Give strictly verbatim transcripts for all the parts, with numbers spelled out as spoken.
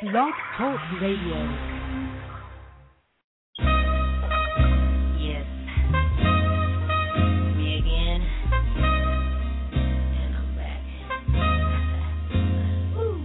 Blog Talk Radio. Yes, me again, and I'm back. Woo.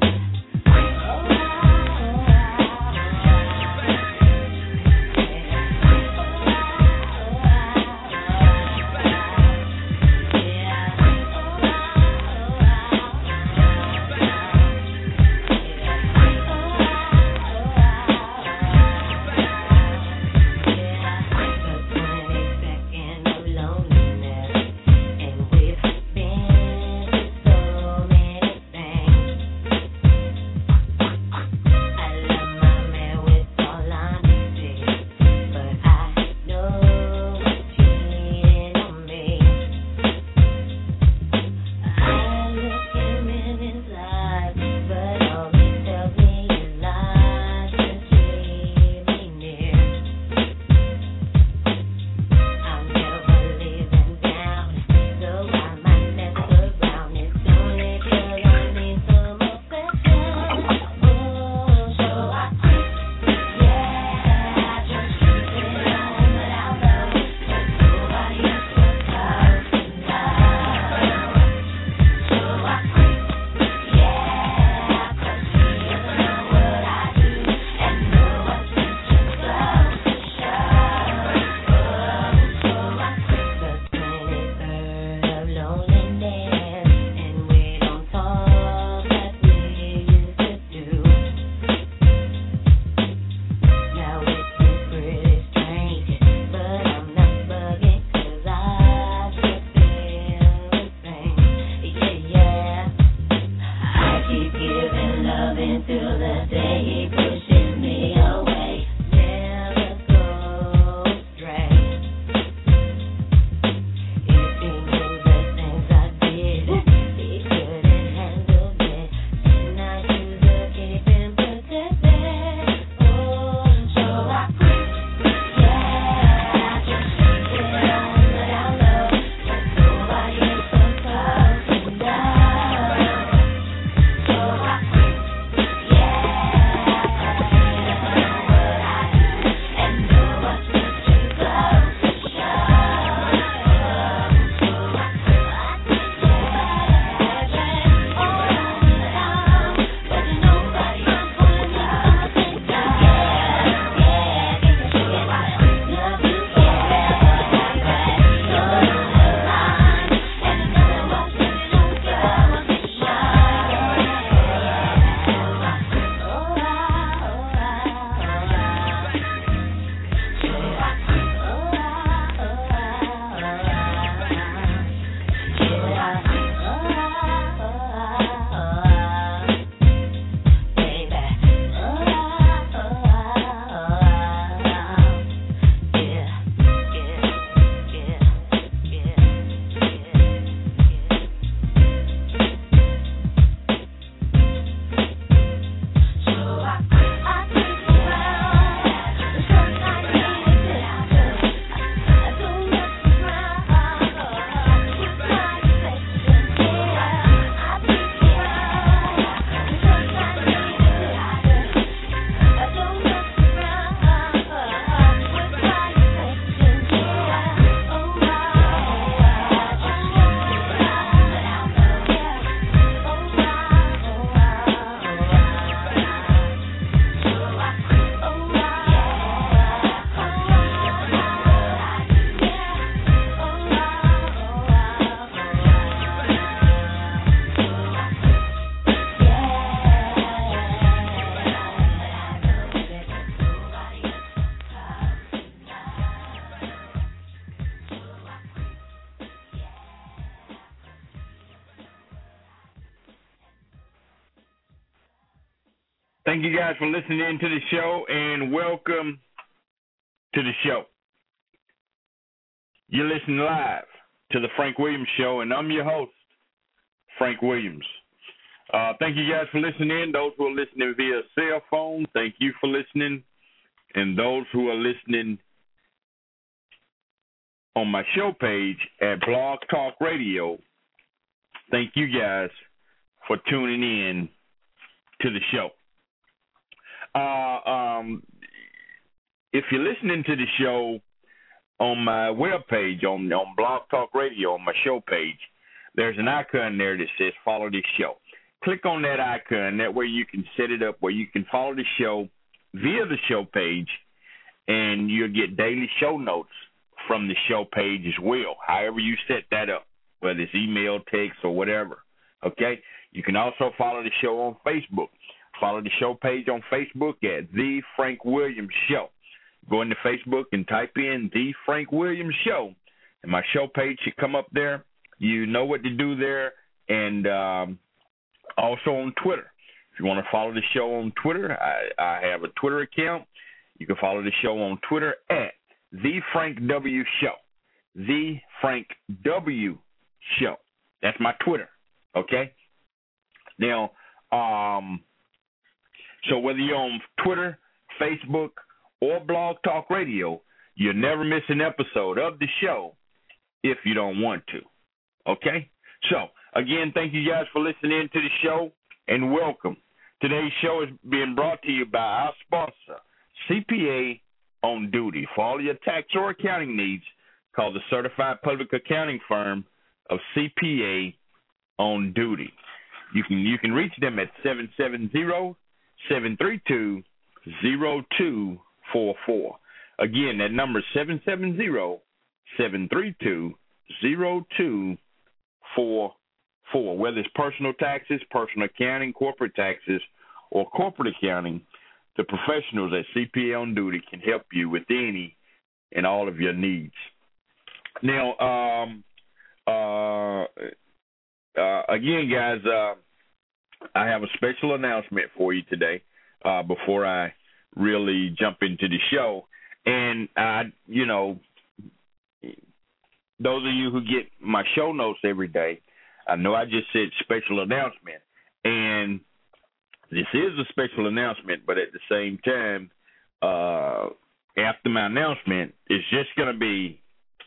Thank you guys for listening in to the show, and welcome to the show. You're listening live to the Frank Williams Show, and I'm your host, Frank Williams. Uh, thank you guys for listening in. Those who are listening via cell phone, thank you for listening. And those who are listening on my show page at Blog Talk Radio, thank you guys for tuning in to the show. Uh, um, if you're listening to the show on my webpage, on, on Blog Talk Radio, on my show page, there's an icon there that says follow this show. Click on that icon. That way you can set it up where you can follow the show via the show page, and you'll get daily show notes from the show page as well, however you set that up, whether it's email, text, or whatever. Okay? You can also follow the show on Facebook. Follow the show page on Facebook at The Frank Williams Show. Go into Facebook and type in The Frank Williams Show, and my show page should come up there. You know what to do there. And um, also on Twitter. If you want to follow the show on Twitter, I, I have a Twitter account. You can follow the show on Twitter at The Frank W Show. The Frank W Show. That's my Twitter. Okay? Now, um, so whether you're on Twitter, Facebook, or Blog Talk Radio, you'll never miss an episode of the show if you don't want to. Okay? So, again, thank you guys for listening to the show, and welcome. Today's show is being brought to you by our sponsor, C P A on Duty. For all your tax or accounting needs, call the Certified Public Accounting Firm of C P A on Duty. You can you can reach them at seven seven zero, seven three two, zero two four four. Again, that number is seven seven zero, seven three two, zero two four four. Whether it's personal taxes, personal accounting, corporate taxes, or corporate accounting, the professionals at C P A on Duty can help you with any and all of your needs. Now, um, uh, uh, again, guys, uh, I have a special announcement for you today uh, before I really jump into the show. And, I, you know, those of you who get my show notes every day, I know I just said special announcement. And this is a special announcement, but at the same time, uh, after my announcement, it's just going to be,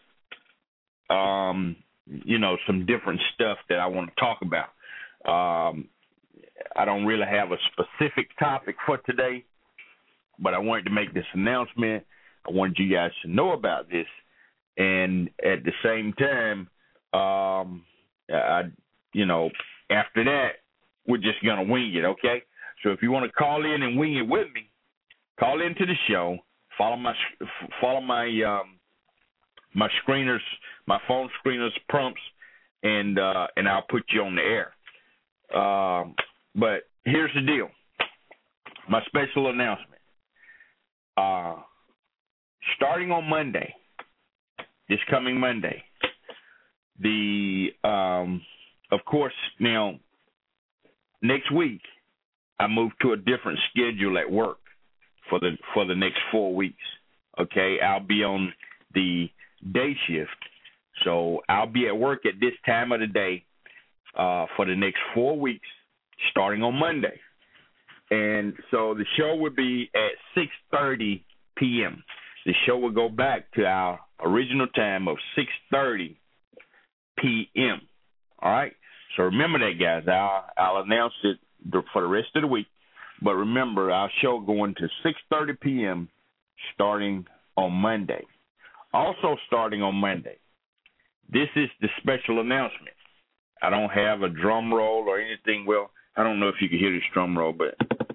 um, you know, some different stuff that I want to talk about. Um, I don't really have a specific topic for today, but I wanted to make this announcement. I wanted you guys to know about this. And at the same time, um, I, you know, after that, we're just going to wing it, okay? So if you want to call in and wing it with me, call into the show. Follow my follow my um, my screeners, my phone screeners prompts, and uh, and I'll put you on the air. Um, but here's the deal. My special announcement. Uh, starting on Monday, this coming Monday, the um, of course now next week I move to a different schedule at work for the for the next four weeks. Okay, I'll be on the day shift, so I'll be at work at this time of the day uh, for the next four weeks, starting on Monday. And so the show will be at six thirty p.m. The show will go back to our original time of six thirty p.m. All right? So remember that, guys. I'll, I'll announce it for the rest of the week. But remember, our show going to six thirty p.m. starting on Monday. Also starting on Monday, this is the special announcement. I don't have a drum roll or anything. Well, I don't know if you can hear this drum roll, but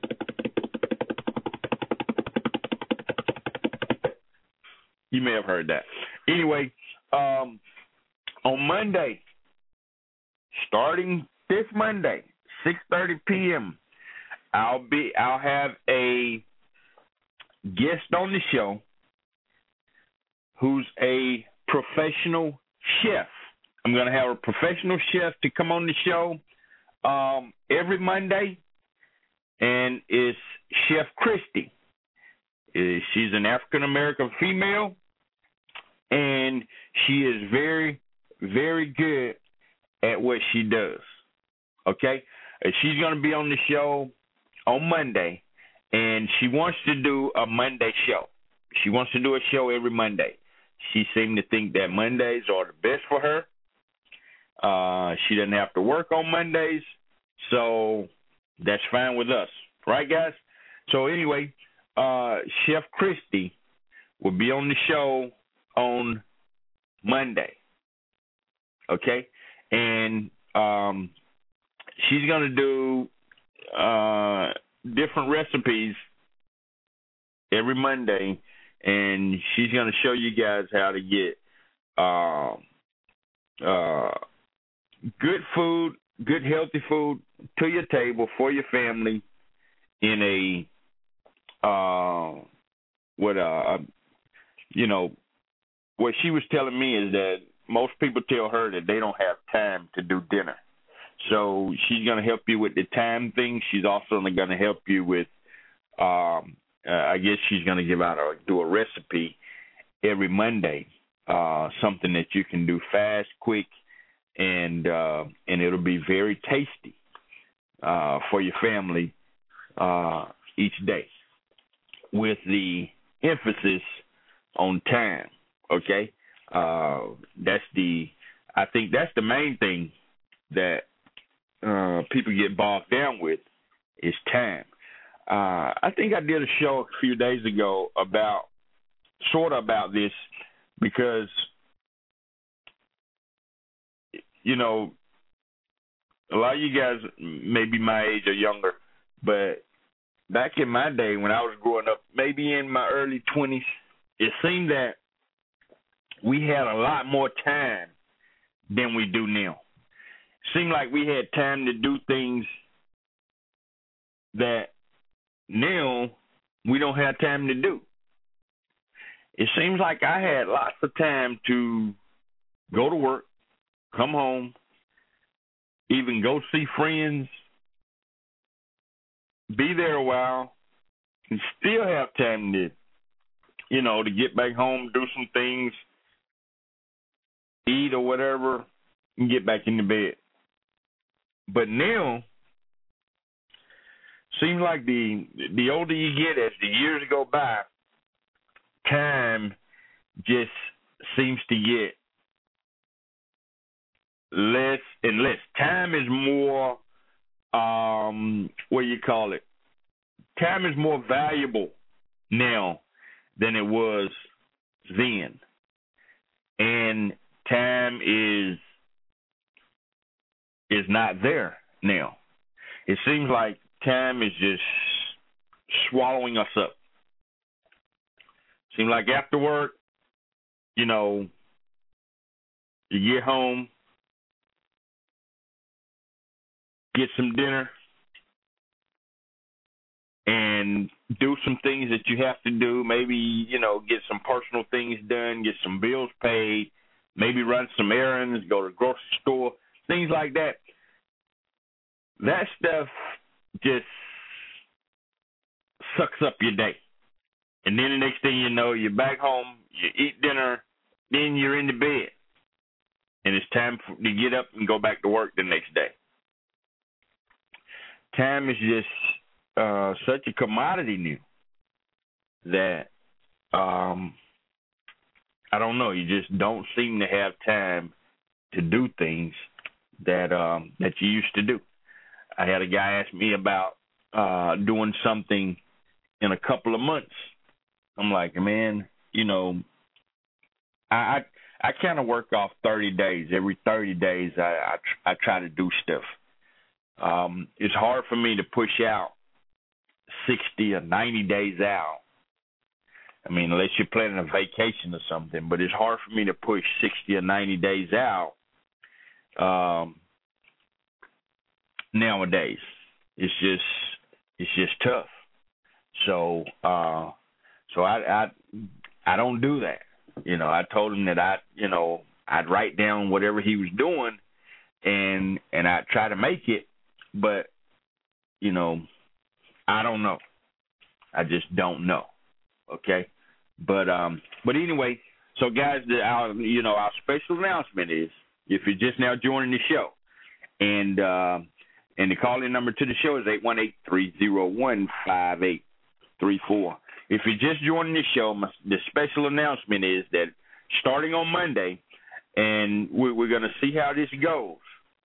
you may have heard that. Anyway, um, on Monday, starting this Monday, six thirty p.m., I'll be I'll have a guest on the show who's a professional chef. I'm going to have a professional chef to come on the show um, every Monday, and it's Chef Christy. Uh, she's an African-American female, and she is very, very good at what she does. Okay? Uh, she's going to be on the show on Monday, and she wants to do a Monday show. She wants to do a show every Monday. She seemed to think that Mondays are the best for her. Uh, she doesn't have to work on Mondays, so that's fine with us. Right, guys? So anyway, uh, Chef Christy will be on the show on Monday. Okay, and um, she's gonna do uh, different recipes every Monday, and she's gonna show you guys how to get uh, uh, good food, good healthy food to your table for your family in a uh, what uh, you know, what she was telling me is that most people tell her that they don't have time to do dinner. So she's going to help you with the time thing. She's also going to help you with, um, uh, I guess she's going to give out or do a recipe every Monday, uh, something that you can do fast, quick, and uh, and it'll be very tasty uh, for your family uh, each day, with the emphasis on time. Okay, uh, that's the. I think that's the main thing that uh, people get bogged down with is time. Uh, I think I did a show a few days ago about sort of about this because you know a lot of you guys may be my age or younger, but back in my day when I was growing up, maybe in my early twenties, it seemed that we had a lot more time than we do now. It seemed like we had time to do things that now we don't have time to do. It seems like I had lots of time to go to work, come home, even go see friends, be there a while, and still have time to, you know, to get back home, do some things, eat or whatever, and get back in the bed. But now, seems like the the older you get, as the years go by, time just seems to get less and less. Time is more, um, what do you call it? Time is more valuable now than it was then. And time is is not there now. It seems like time is just swallowing us up. Seems like after work, you know, you get home, get some dinner, and do some things that you have to do. Maybe, you know, get some personal things done, get some bills paid, maybe run some errands, go to the grocery store, things like that. That stuff just sucks up your day. And then the next thing you know, you're back home, you eat dinner, then you're in the bed. And it's time for, to get up and go back to work the next day. Time is just uh, such a commodity now that um, I don't know. You just don't seem to have time to do things that um, that you used to do. I had a guy ask me about uh, doing something in a couple of months. I'm like, man, you know, I I, I kind of work off thirty days. Every thirty days, I I, tr- I try to do stuff. Um, it's hard for me to push out sixty or ninety days out. I mean, unless you're planning a vacation or something, but it's hard for me to push sixty or ninety days out um, nowadays. It's just, it's just tough. So, uh, so I, I, I don't do that. You know, I told him that I, you know, I'd write down whatever he was doing, and and I'd try to make it, but you know, I don't know. I just don't know. Okay, but um, but anyway, so guys, the, our you know our special announcement is, if you're just now joining the show, and uh, and the call-in number to the show is eight one eight, three oh one, five eight three four. If you're just joining the show, my, the special announcement is that starting on Monday, and we, we're going to see how this goes,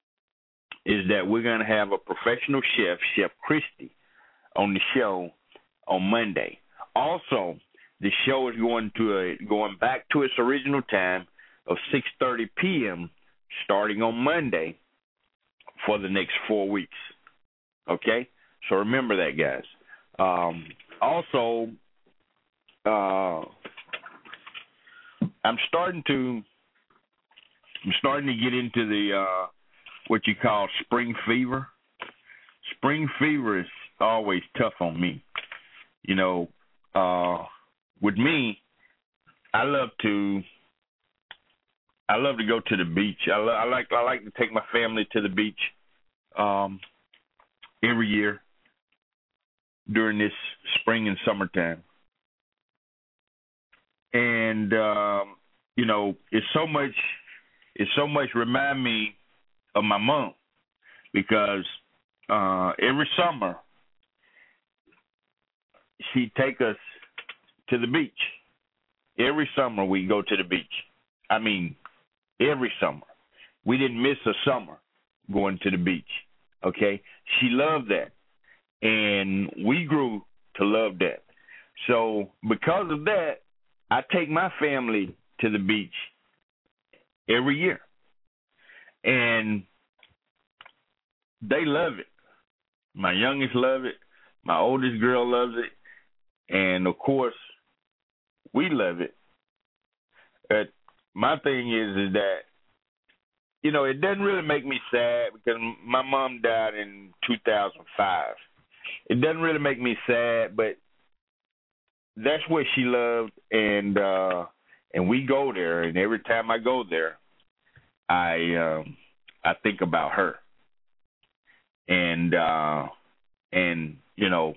is that we're going to have a professional chef, Chef Christy, on the show on Monday. Also, the show is going to a, going back to its original time of six thirty p.m. starting on Monday for the next four weeks. Okay? So remember that, guys. Um, also, uh, I'm starting to I'm starting to get into the uh, what you call spring fever. Spring fever is always tough on me. You know, uh, with me, I love to I love to go to the beach. I, lo- I like I like to take my family to the beach um, every year during this spring and summertime. And um, you know, it's so much it's so much remind me of my mom, because uh, every summer she'd take us to the beach. Every summer we go to the beach. I mean, every summer. We didn't miss a summer going to the beach. Okay? She loved that. And we grew to love that. So because of that, I take my family to the beach every year. And they love it. My youngest love it. My oldest girl loves it. And, of course, we love it. But my thing is, is that, you know, it doesn't really make me sad, because my mom died in two thousand five. It doesn't really make me sad, but that's what she loved, and uh, and we go there, and every time I go there, I um, I think about her, and uh, and you know,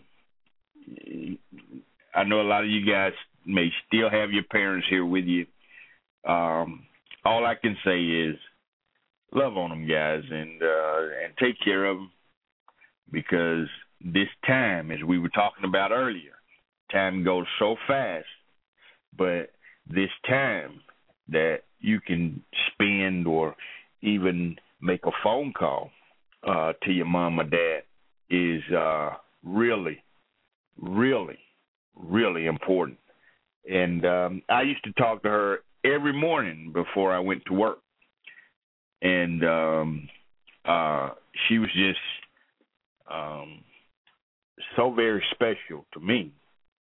I know a lot of you guys may still have your parents here with you. Um, all I can say is love on them, guys, and uh, and take care of them, because this time, as we were talking about earlier, time goes so fast, but this time that you can spend or even make a phone call uh, to your mom or dad is uh, really, really, really important. And um, I used to talk to her every morning before I went to work. And um, uh, she was just um, so very special to me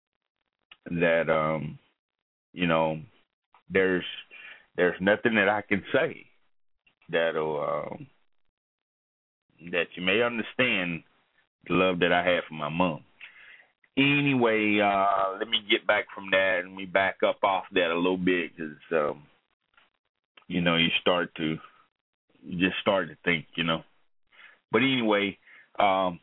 that, um, you know, there's there's nothing that I can say that'll uh, that you may understand the love that I have for my mom. Anyway, uh, let me get back from that, and we back up off that a little bit, because um, you know, you start to you just start to think, you know. But anyway, um,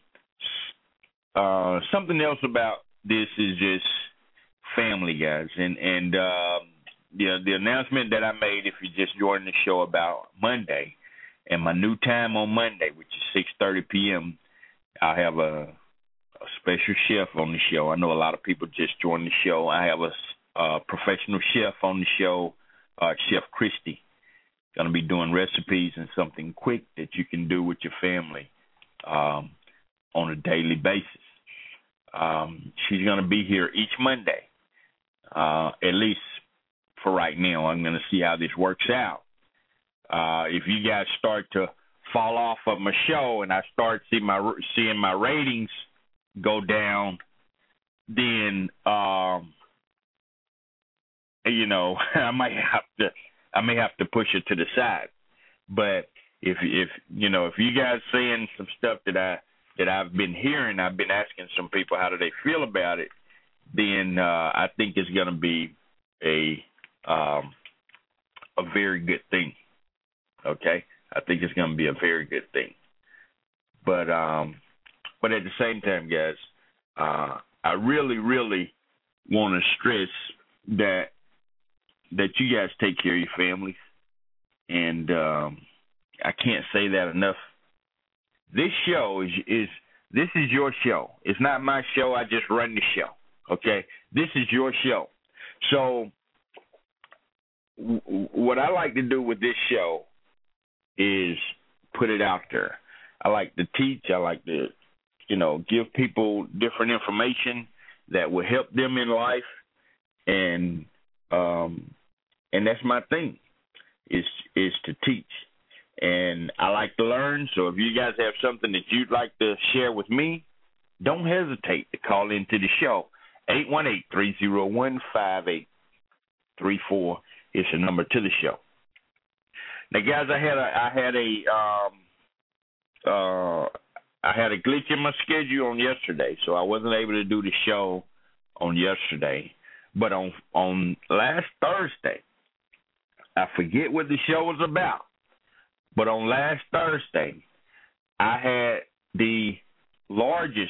uh, something else about this is just family, guys, and and uh, the the announcement that I made, if you just joined the show, about Monday and my new time on Monday, which is six thirty p.m. I have a, a special chef on the show. I know a lot of people just joined the show. I have a, a professional chef on the show, uh, Chef Christy. Going to be doing recipes and something quick that you can do with your family um, on a daily basis. Um, she's going to be here each Monday, uh, at least for right now. I'm going to see how this works out. Uh, if you guys start to fall off of my show and I start see my, seeing my ratings go down, then, um, you know, I might have to I may have to push it to the side. But if if you know if you guys saying some stuff that I that I've been hearing, I've been asking some people how do they feel about it, then uh, I think it's going to be a um, a very good thing. Okay, I think it's going to be a very good thing. But um, but at the same time, guys, uh, I really really want to stress that. that you guys take care of your families, and um, I can't say that enough. This show is is this is your show. It's not my show. I just run the show. Okay, this is your show. So w- what I like to do with this show is put it out there. I like to teach. I like to, you know, give people different information, that will help them in life, and um, and that's my thing, is is to teach. And I like to learn, so if you guys have something that you'd like to share with me, don't hesitate to call into the show. eight one eight, three oh one, five eight three four is the number to the show. Now, guys, I had a, I had a, um, uh, I had a glitch in my schedule on yesterday, so I wasn't able to do the show on yesterday. But on on last Thursday, I forget what the show was about, but on last Thursday, I had the largest,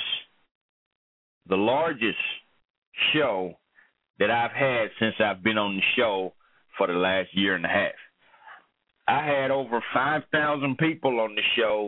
the largest show that I've had since I've been on the show for the last year and a half. I had over five thousand people on the show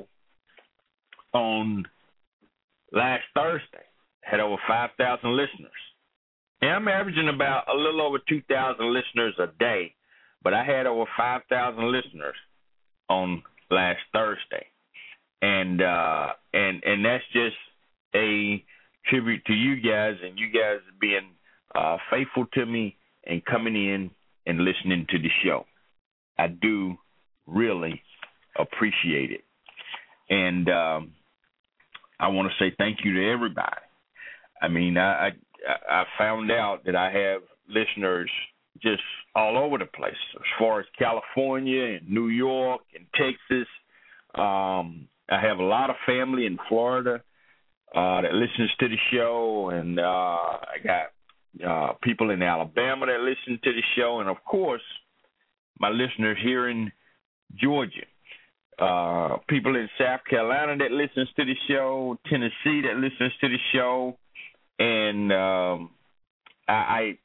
on last Thursday. Had over five thousand listeners. And I'm averaging about a little over two thousand listeners a day, but I had over five thousand listeners on last Thursday. And uh, and and that's just a tribute to you guys, and you guys being uh, faithful to me and coming in and listening to the show. I do really appreciate it. And um, I want to say thank you to everybody. I mean, I, I I found out that I have listeners just all over the place, as far as California and New York and Texas. Um, I have a lot of family in Florida uh, that listens to the show, and uh, I got uh, people in Alabama that listen to the show, and, of course, my listeners here in Georgia, uh, people in South Carolina that listens to the show, Tennessee that listens to the show, and um, I, I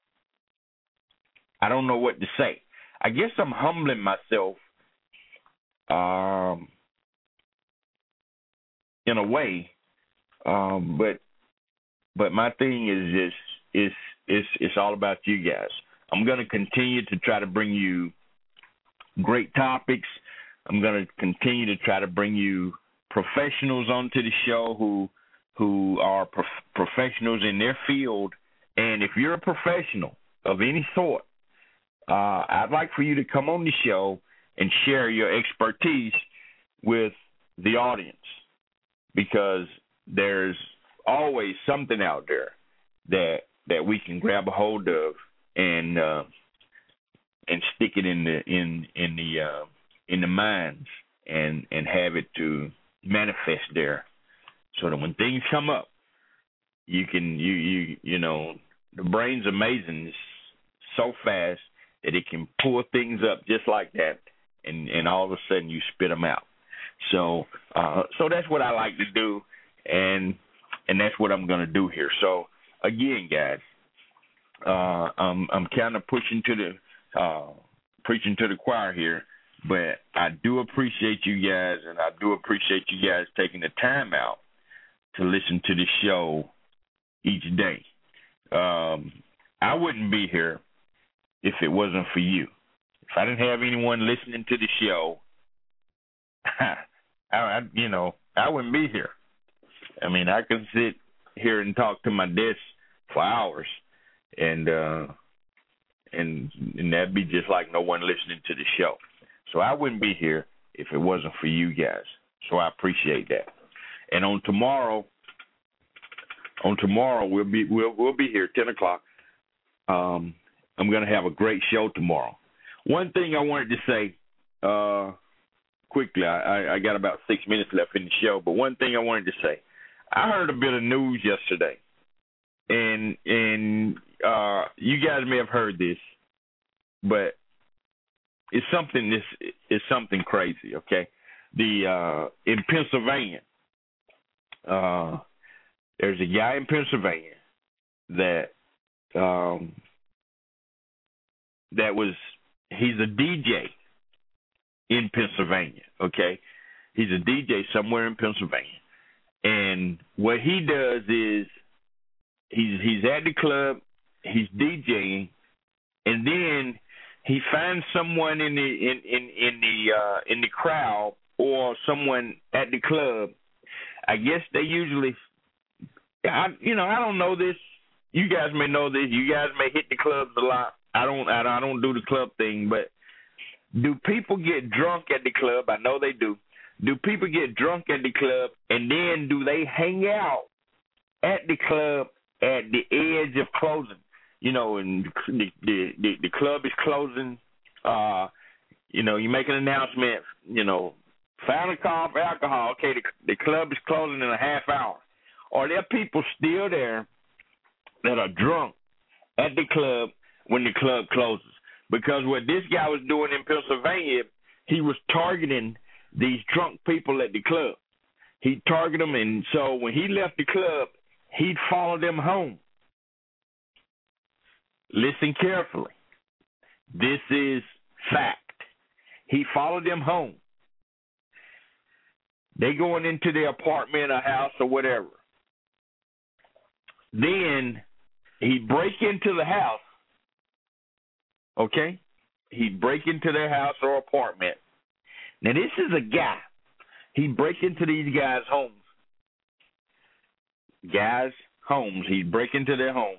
I don't know what to say. I guess I'm humbling myself um, in a way, um, but but my thing is just is it's it's all about you guys. I'm going to continue to try to bring you great topics. I'm going to continue to try to bring you professionals onto the show who who are prof- professionals in their field. And if you're a professional of any sort, uh, I'd like for you to come on the show and share your expertise with the audience, because there's always something out there that that we can grab a hold of and uh, and stick it in the in in the uh, in the minds and and have it to manifest there, so that when things come up, you can you you you know the brain's amazing. It's so fast that it can pull things up just like that, and and all of a sudden you spit them out. So uh, so that's what I like to do, and and that's what I'm going to do here. So again, guys, uh, I'm I'm kind of pushing to the uh, preaching to the choir here, but I do appreciate you guys, and I do appreciate you guys taking the time out to listen to the show each day. Um, I wouldn't be here if it wasn't for you. If I didn't have anyone listening to the show, I, I, you know, I wouldn't be here. I mean, I could sit here and talk to my desk for hours, and uh, and and that'd be just like no one listening to the show. So I wouldn't be here if it wasn't for you guys. So I appreciate that. And on tomorrow, on tomorrow we'll be we'll we'll be here ten o'clock. Um, I'm going to have a great show tomorrow. One thing I wanted to say uh, quickly, I, I got about six minutes left in the show, but one thing I wanted to say, I heard a bit of news yesterday, and and uh, you guys may have heard this, but it's something this it's something crazy. Okay, the uh, in Pennsylvania, uh, there's a guy in Pennsylvania that um, that was he's a D J in Pennsylvania. Okay, he's a D J somewhere in Pennsylvania, and what he does is he's he's at the club, he's DJing, and then he finds someone in the in in, in the uh, in the crowd or someone at the club. I guess they usually, I, you know, I don't know this, you guys may know this. You guys may hit the clubs a lot. I don't. I don't, I don't do the club thing, but do people get drunk at the club? I know they do. Do people get drunk at the club, and then do they hang out at the club at the edge of closing? You know, and the the the, the club is closing. Uh, you know, you make an announcement. You know, found a call for alcohol. Okay, the, the club is closing in a half hour. Are there people still there that are drunk at the club when the club closes? Because what this guy was doing in Pennsylvania, he was targeting these drunk people at the club. He'd target them, and so when he left the club, he'd follow them home. Listen carefully. This is fact. He followed them home. They going into their apartment or house or whatever. Then he'd break into the house, okay? He'd break into their house or apartment. Now, this is a guy. He'd break into these guys' homes. Guys' homes. He'd break into their homes.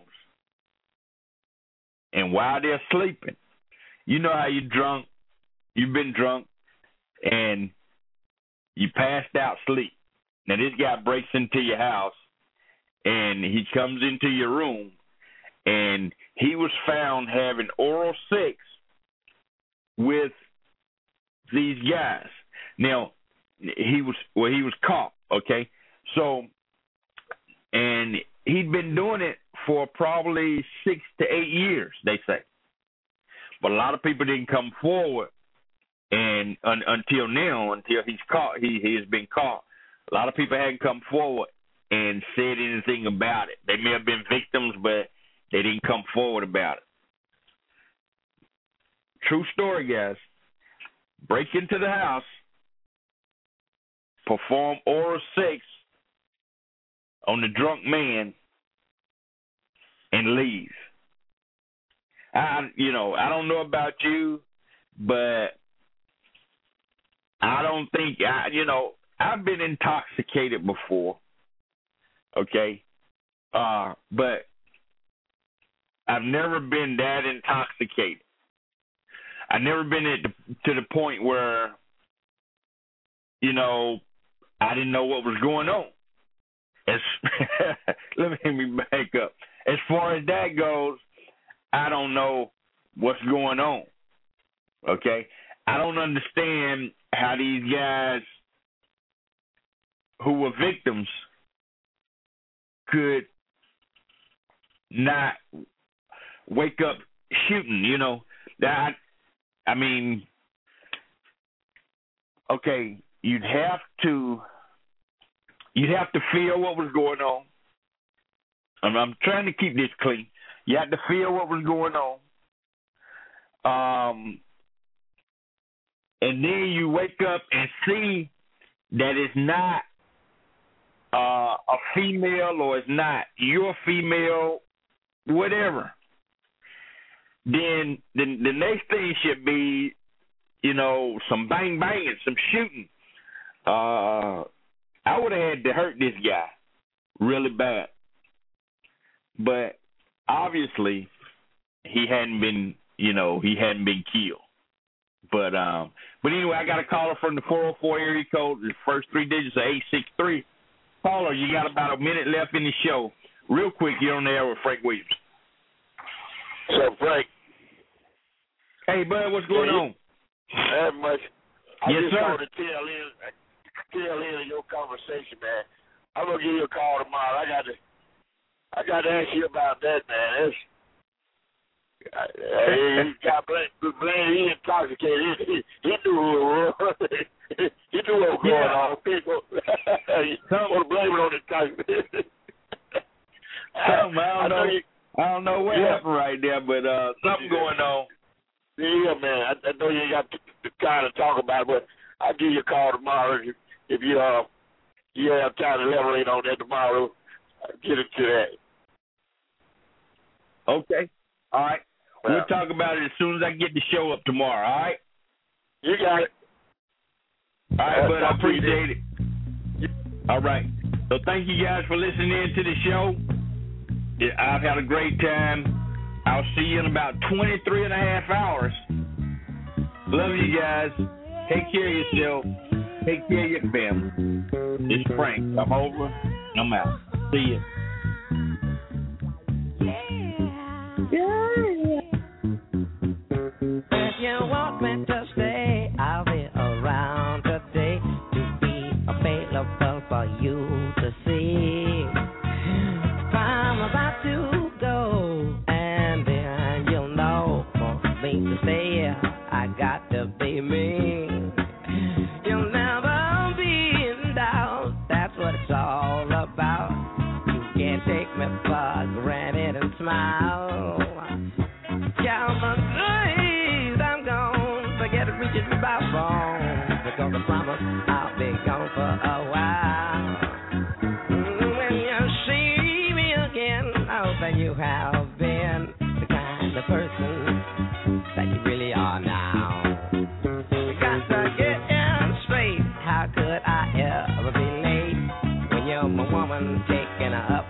And while they're sleeping, you know how you're drunk, you've been drunk, and you passed out sleep. Now, this guy breaks into your house, and he comes into your room, and he was found having oral sex with these guys. Now, he was well, he was caught, okay? So, and he'd been doing it for probably six to eight years, they say. But a lot of people didn't come forward, and un, until now, until he's caught, he, he has been caught. A lot of people hadn't come forward and said anything about it. They may have been victims, but they didn't come forward about it. True story, guys. Break into the house, perform oral sex on the drunk man, and leave. I, you know, I don't know about you, but I don't think, I, you know, I've been intoxicated before, okay, uh, but I've never been that intoxicated. I've never been at the, to the point where, you know, I didn't know what was going on. As, let me back up. As far as that goes, I don't know what's going on, okay? I don't understand how these guys who were victims could not wake up shooting, you know. That I mean, okay, you'd have to you'd have to feel what was going on. And I'm trying to keep this clean. You had to feel what was going on. Um, and then you wake up and see that it's not uh, a female or it's not your female, whatever. Then the, the next thing should be, you know, some bang banging, some shooting. Uh, I would have had to hurt this guy really bad. But obviously, he hadn't been, you know, he hadn't been killed. But um, but anyway, I got a caller from the four oh four area code. The first three digits are eight six three. Caller, you got about a minute left in the show. Real quick, you're on the air with Frank Williams. So, Frank. Hey, bud, what's going hey, on? Not much. I yes, just sir. wanted to tell in, tell in of your conversation, man. I'm gonna give you a call tomorrow. I got to. I got to ask you about that, man. That's, uh, got blame, blame, he intoxicated. He, he knew who it was. He knew what was going yeah. on. People want to blame it on intoxication. Something, I don't I know. know, You, I don't know what yeah. happened right there, but uh, something yeah. going on. Yeah, man. I, I know you ain't got the time to talk about it, but I'll give you a call tomorrow if you, if you uh you have time to elaborate on that tomorrow. I'll get into that. Okay. All right. Well, we'll talk about it as soon as I get the show up tomorrow, all right? You got it. All right, uh, bud. I appreciate it. All right. So thank you guys for listening in to the show. I've had a great time. I'll see you in about twenty-three and a half hours. Love you guys. Take care of yourself. Take care of your family. It's Frank. I'm over. I'm out. See you. If you want me to stay, I'll be around today to be available for you to see. If I'm about to go, and then you'll know for me to stay, I got to be me. You'll never be in doubt, that's what it's all about. You can't take me for granted and smile. Count my days, I'm gone. Forget it, reaching about wrong. Because I promise I'll be gone for a while. When you see me again, I hope that you have been the kind of person that you really are now. We got to get in straight. How could I ever be late when you're my woman taking her up